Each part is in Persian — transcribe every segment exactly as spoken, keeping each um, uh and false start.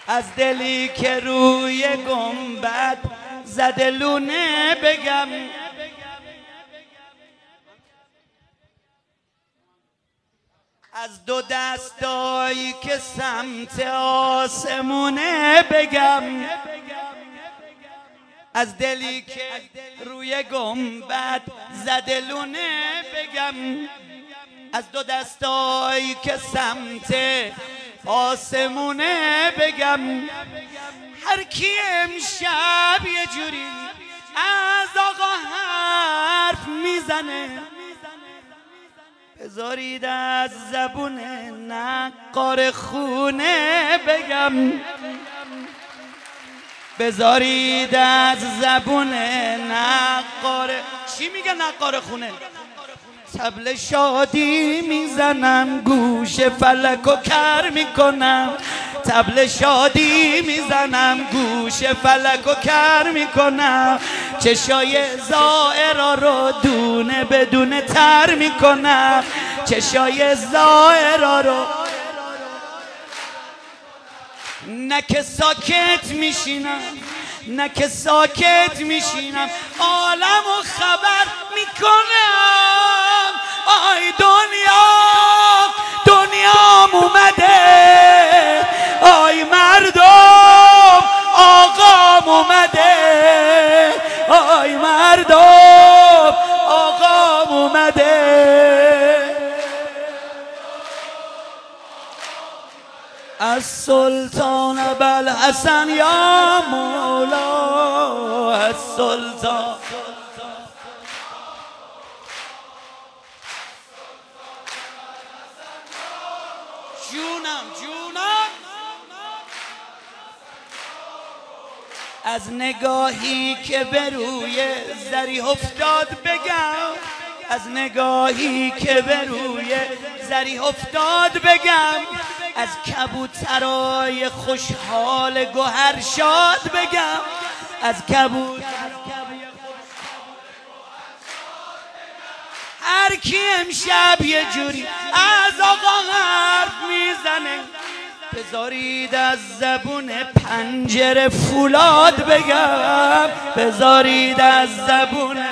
از دلی که روی گنبد زده لونه بگم، از دو دستایی که سمت آسمونه بگم، از دلی که روی گنبد زده لونه بگم، از دو دستایی که سمت آسمونه بگم. هر کی امشب یه جوری از آقا حرف میزنه، بذارید از زبون نقار خونه بگم، بذارید از زبون نقار، چی میگه نقار خونه؟ طبل شادی میزنم گوش فلکو کر میکنم، طبل شادی میزنم گوش فلکو کر میکنم، چشای زائرا رو دونه بدونه تر میکنم، چشای زائرا رو نه که ساکت میشینم، نه که ساکت میشینم، عالمو خبر میکنم. آی دنیا دنیام اومده، آی مردم آقام اومده، آی مردم آقام اومده. از سلطان ابوالحسن یا مولا، از سلطان جونم جونم، از نگاهی که به روی زری افتاد بگم، از نگاهی که به روی زری افتاد بگم، از کبوترای خوشحال گوهر شاد بگم، از کبوتر هر کی امشب یه جوری از آقا حرف میزنه، بذارید از زبون پنجره فولاد بگم، بذارید از زبون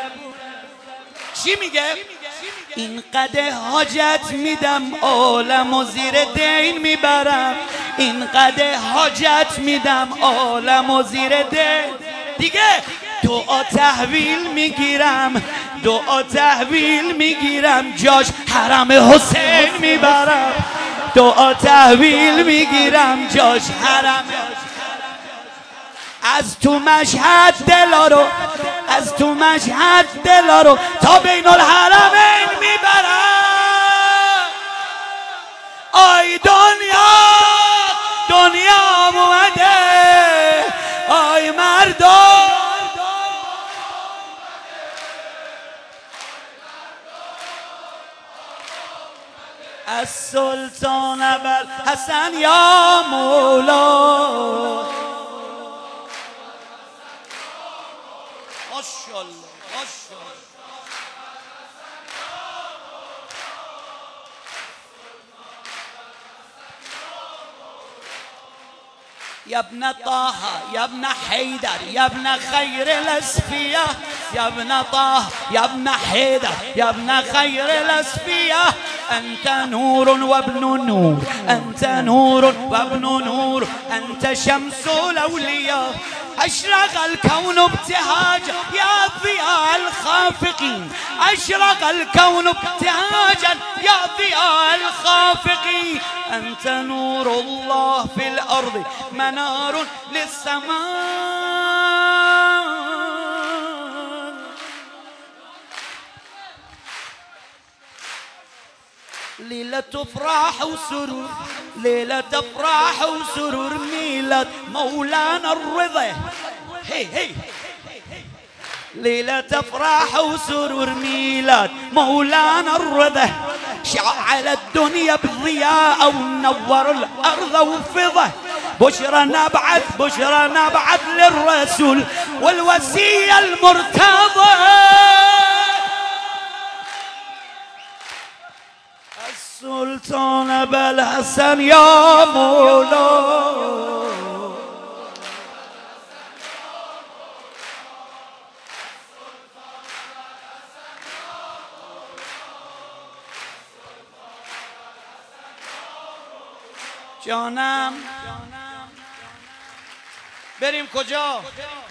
چی میگه؟ این قده حاجت میدم عالم و زیر دین میبرم، این قده حاجت میدم عالم و زیر دین، دیگه دعا تحویل میگیرم، دعا تحویل میگیرم، جاش حرم حسین میبرم، دعا تحویل میگیرم، جاش حرم. از تو مشهد دلارو، از تو مشهد دلارو تا بین الحرمین میبرم. آی دنیا دنیا اومده، آی مردم از سلطان ابوالحسن یا مولا. ماشاءالله ماشاءالله. يا ابن طه يا ابن حيدر يا ابن خير الأصفياء، يا ابن طه يا ابن حيدر يا ابن خير الأصفياء، أنت نور وابن نور، أنت نور وابن نور، أنت شمس الأولياء، أشرق الكون ابتهاجا يا ضياء الخافقين، أشرق الكون ابتهاجا يا ضياء الخافقين، أنت نور الله في الأرض منار للسماء. ليلة افراح وسرور، ليلة افراح وسرور، ميلاد مولانا الرضا، هي هي ليلة افراح وسرور، ميلاد مولانا الرضا، شعل الدنيا بضياء ونور الأرض وفضة، بشرى نبعث بشرى نبعث للرسول والوصية المرتضى. السلطان ابوالحسن يا مولا. جانم بریم کجا؟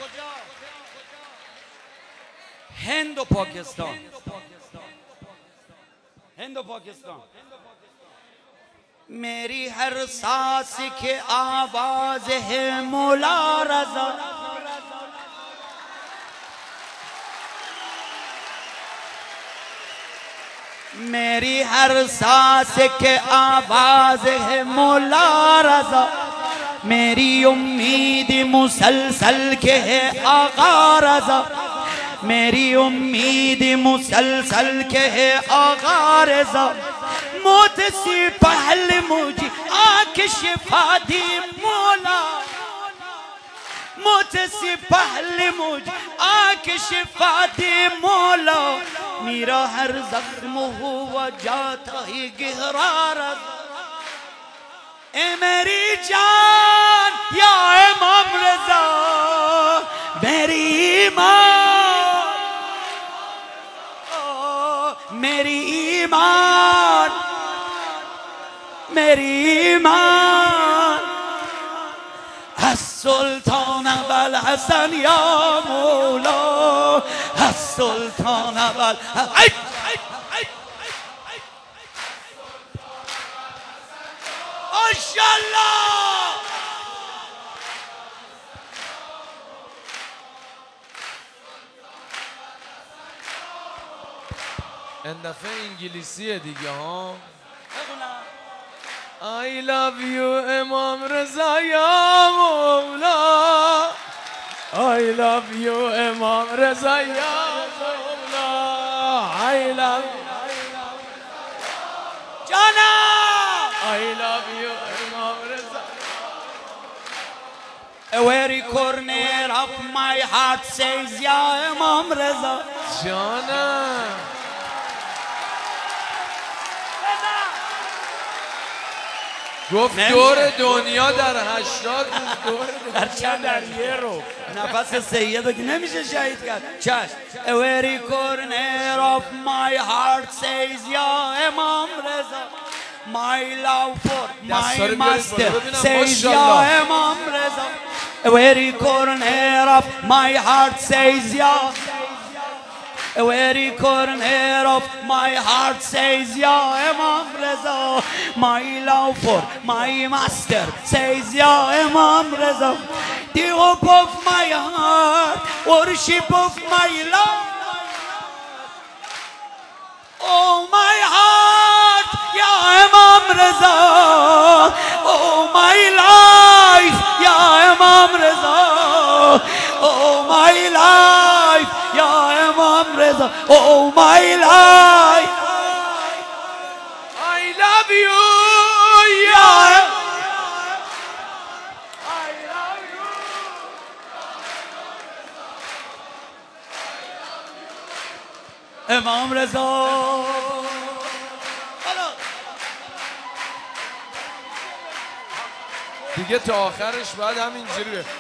هند و پاکستان. هند و پاکستان. मेरी हर सांस के आवाज है मौला रज़ा मेरी हर सांस के आवाज है मौला रज़ा मेरी उम्मीद मुसलसल के है आका रज़ा मेरी उम्मीद मुसलसल के है आका रज़ा मौत से पहले मुझे आके शिफा दी मौला मौत से पहले मुझे आके शिफा दी मौला मेरा हर जख्म हुआ जाता ही गहरा ए मेरी जान या इमाम रज़ा मेरी ईमान मेरी ईमान मेरी ईमान السلطان ابوالحسن یا مولا السلطان ابوالحسن ماشاءالله. این دفعه انگلیسیه دیگه ها. I love you امام رضا یا مولا I love you امام رضا یا مولا I love you جانا I love you امام رضا Every corner of my heart says یا امام رضا جانا گفت دور دنیا در هشتاد روز دور دنیا در یه رو نفس سیدو که نمیشه شهید کرد چشم Every corner of my heart says یا امام رضا My love for my master says یا امام رضا Every corner of my heart says یا Every corner of my heart says Ya Imam Reza My love for my master says Ya Imam Reza The hope of my heart, worship of my love Oh my heart, Ya Imam Reza Oh my life, Ya Imam Reza Oh my life, Ya Imam Reza Oh my life I love you Ya I love you Imam Reza دیگه تا آخرش بعد همینجوری به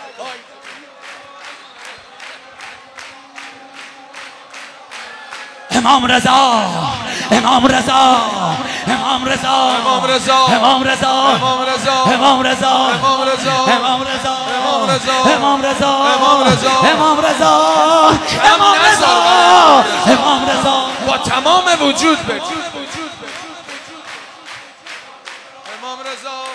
امام رضا امام رضا امام رضا امام رضا امام رضا امام رضا امام رضا امام رضا امام رضا امام رضا امام رضا امام رضا امام رضا امام رضا امام رضا با تمام وجود بگو امام رضا